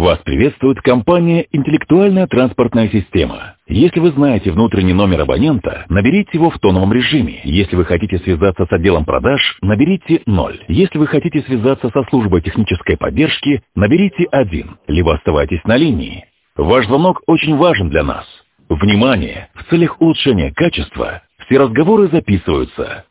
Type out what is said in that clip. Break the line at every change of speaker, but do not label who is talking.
Вас приветствует компания «Интеллектуальная транспортная система». Если вы знаете внутренний номер абонента, наберите его в тоновом режиме. Если вы хотите связаться с отделом продаж, наберите 0. Если вы хотите связаться со службой технической поддержки, наберите 1. Либо оставайтесь на линии. Ваш звонок очень важен для нас. Внимание! В целях улучшения качества все разговоры записываются.